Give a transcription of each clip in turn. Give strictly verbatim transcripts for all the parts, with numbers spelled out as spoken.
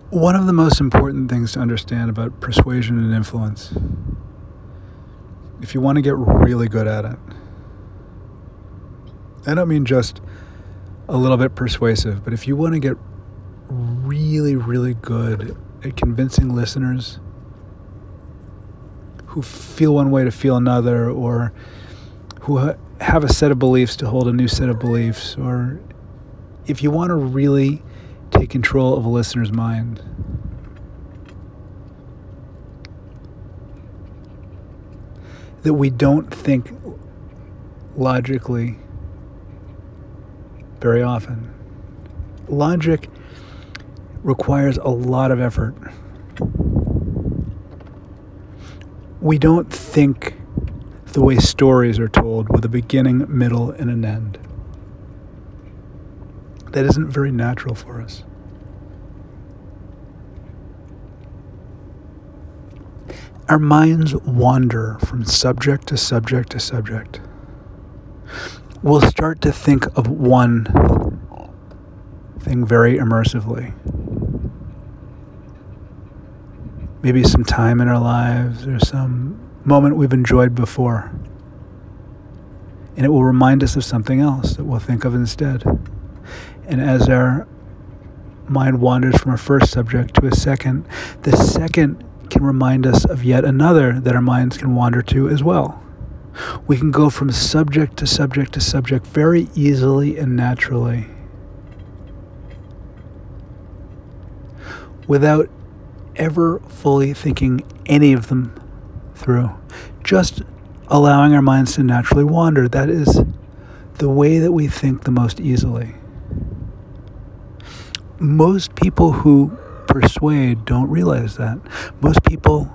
One of the most important things to understand about persuasion and influence, if you want to get really good at it, I don't mean just a little bit persuasive, but if you want to get really, really good at convincing listeners who feel one way to feel another, or who ha- have a set of beliefs to hold a new set of beliefs, or if you want to really take control of a listener's mind, that we don't think logically very often. Logic requires a lot of effort. We don't think the way stories are told with a beginning, middle, and an end. That isn't very natural for us. Our minds wander from subject to subject to subject. We'll start to think of one thing very immersively. Maybe some time in our lives or some moment we've enjoyed before. And it will remind us of something else that we'll think of instead. And as our mind wanders from our first subject to a second, the second can remind us of yet another that our minds can wander to as well. We can go from subject to subject to subject very easily and naturally without ever fully thinking any of them through. Just allowing our minds to naturally wander. That is the way that we think the most easily. Most people who persuade don't realize that. Most people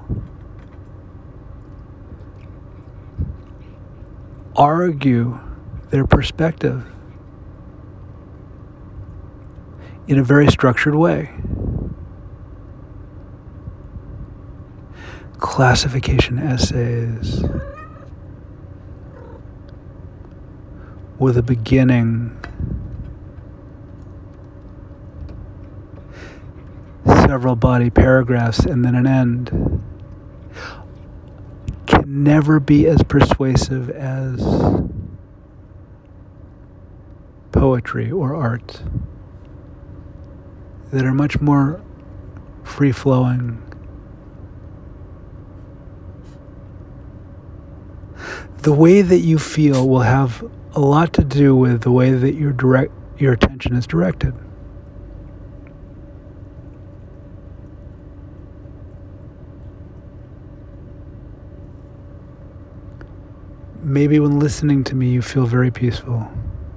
argue their perspective in a very structured way. Classification essays with a beginning, several body paragraphs, and then an end, can never be as persuasive as poetry or art, that are much more free-flowing. The way that you feel will have a lot to do with the way that your direct your attention is directed. Maybe when listening to me, you feel very peaceful.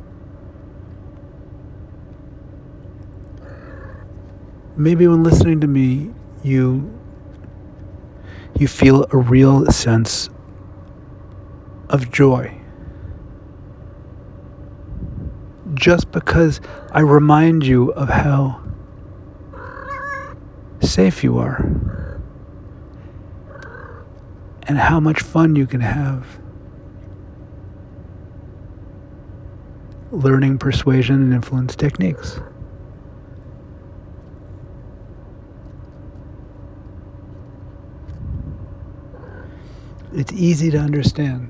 Maybe when listening to me, you you feel a real sense of joy. Just because I remind you of how safe you are and how much fun you can have learning persuasion and influence techniques. It's easy to understand.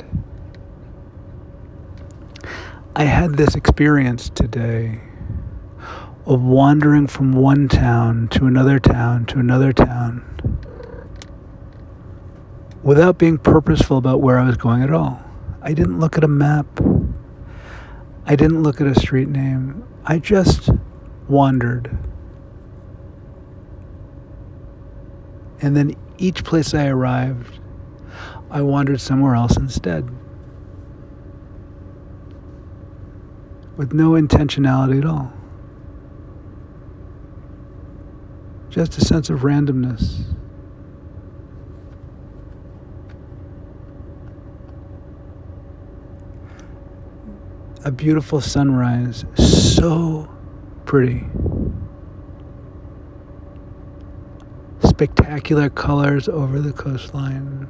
I had this experience today of wandering from one town to another town to another town without being purposeful about where I was going at all. I didn't look at a map. I didn't look at a street name. I just wandered. And then each place I arrived, I wandered somewhere else instead, with no intentionality at all. Just a sense of randomness. A beautiful sunrise, so pretty. Spectacular colors over the coastline.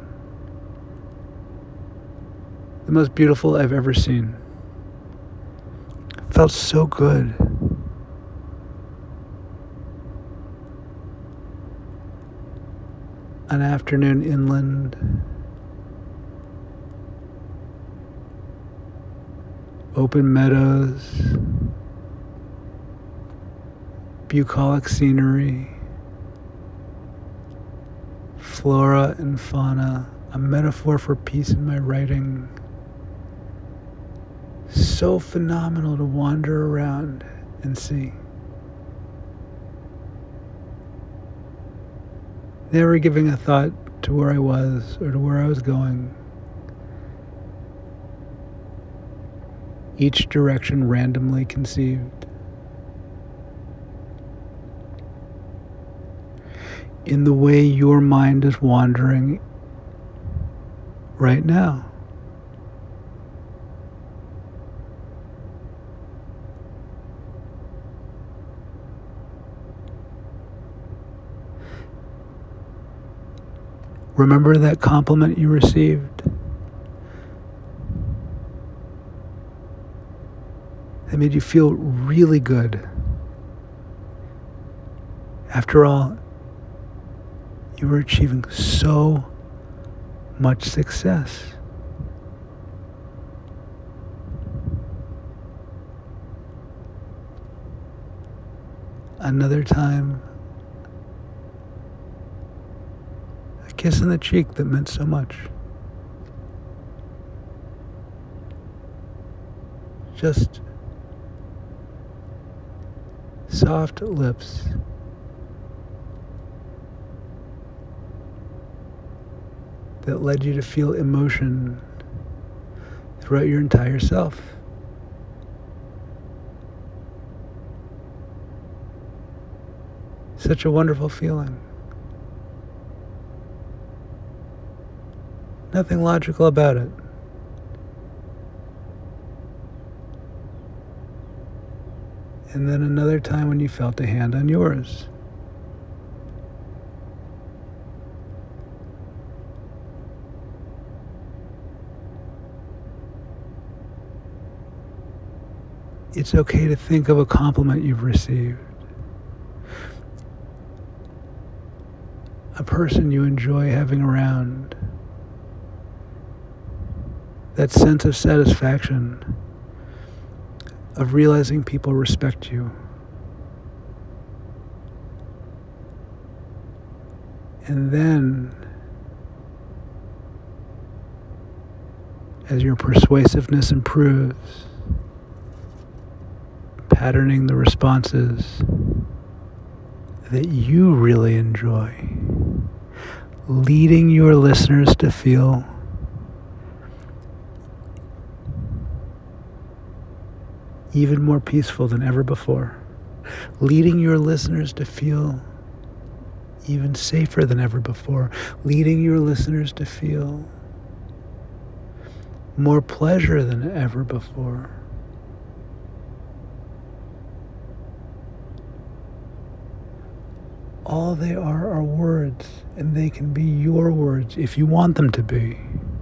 The most beautiful I've ever seen. Felt so good. an afternoon inland, open meadows, bucolic scenery, flora and fauna, a metaphor for peace in my writing. So phenomenal to wander around and see. Never giving a thought to where I was or to where I was going. Each direction randomly conceived. In the way your mind is wandering right now. Remember that compliment you received? That made you feel really good. After all, you were achieving so much success. Another time, a kiss on the cheek that meant so much. Just soft lips. That led you to feel emotion throughout your entire self. Such a wonderful feeling. Nothing logical about it. And then another time when you felt a hand on yours. It's okay to think of a compliment you've received. A person you enjoy having around. That sense of satisfaction of realizing people respect you. And then, as your persuasiveness improves, patterning the responses that you really enjoy, leading your listeners to feel even more peaceful than ever before, leading your listeners to feel even safer than ever before, leading your listeners to feel more pleasure than ever before. All they are are words, and they can be your words if you want them to be.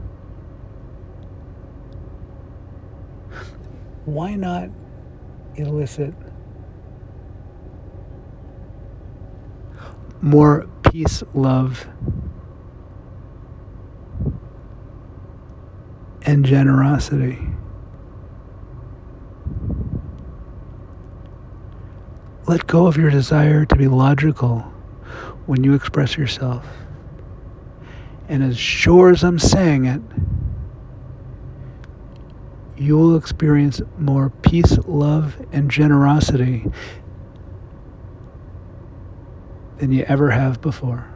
Why not elicit more peace, love, and generosity? Let go of your desire to be logical when you express yourself. And as sure as I'm saying it, you will experience more peace, love, and generosity than you ever have before.